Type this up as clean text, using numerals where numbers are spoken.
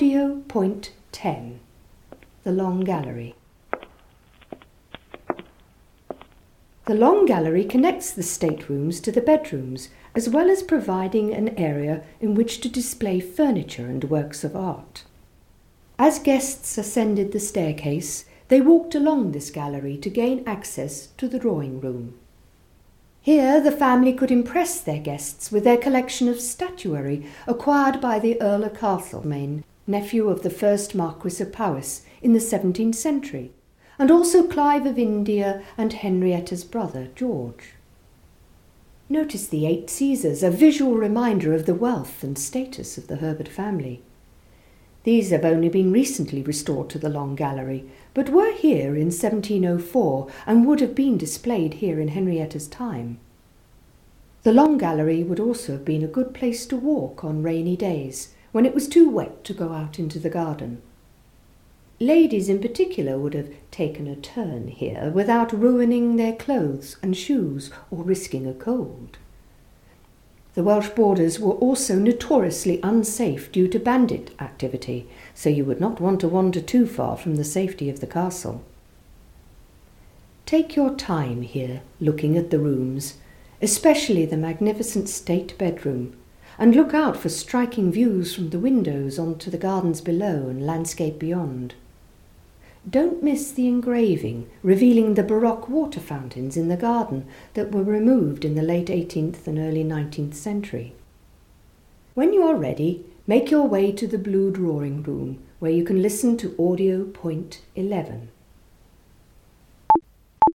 Audio Point 10, the Long Gallery. The Long Gallery connects the staterooms to the bedrooms, as well as providing an area in which to display furniture and works of art. As guests ascended the staircase, they walked along this gallery to gain access to the drawing room. Here the family could impress their guests with their collection of statuary acquired by the Earl of Castlemaine, nephew of the first Marquis of Powys, in the 17th century, and also Clive of India and Henrietta's brother, George. Notice the 8 Caesars, a visual reminder of the wealth and status of the Herbert family. These have only been recently restored to the Long Gallery, but were here in 1704 and would have been displayed here in Henrietta's time. The Long Gallery would also have been a good place to walk on rainy days, when it was too wet to go out into the garden. Ladies in particular would have taken a turn here without ruining their clothes and shoes or risking a cold. The Welsh borders were also notoriously unsafe due to bandit activity, so you would not want to wander too far from the safety of the castle. Take your time here looking at the rooms, especially the magnificent state bedroom, and look out for striking views from the windows onto the gardens below and landscape beyond. Don't miss the engraving revealing the Baroque water fountains in the garden that were removed in the late 18th and early 19th century. When you are ready, make your way to the blue drawing room where you can listen to Audio Point 11.